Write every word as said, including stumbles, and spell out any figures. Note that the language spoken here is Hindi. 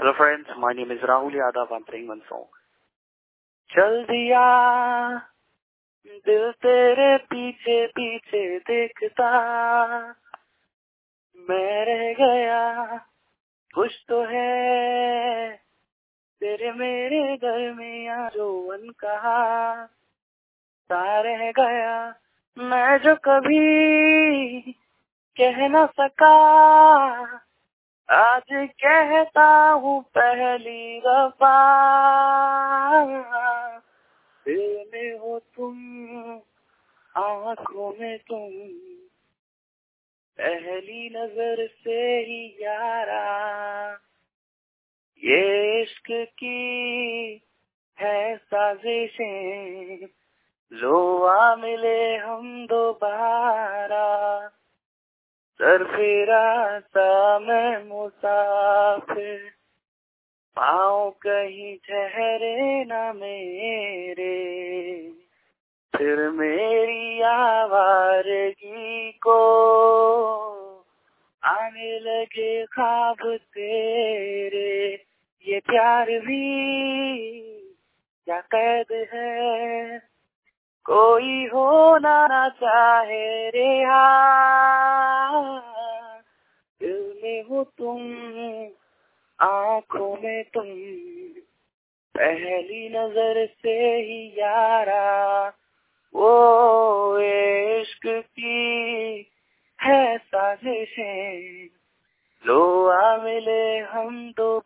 Hello friends, my name is Rahul Yadav. I'm playing one song. चल दिया दिल तेरे पीछे पीछे देखता, मैं रह गया कुछ तो है तेरे मेरे दरमियां जो अनकहा सा रह गया, मैं जो कभी कह न सका आज कहता हूँ पहली दफा। दिल में हो तुम, आँखों में तुम, पहली नजर से ही यारा, ये इश्क की है साजिशें, लो आ मिले हम दोबारा। सर फिरा सा मैं मुसाफिर, पाँव कहीं ठहरे न मेरे, फिर मेरी आवारगी को आने लगे ख्वाब तेरे। ये प्यार भी क्या कैद है, कोई होना ना चाहे रिहा। दिल में हो तुम, आँखों में तुम, पहली नजर से ही यारा, वो इश्क की है साजिशें, लो आ मिले हम दो।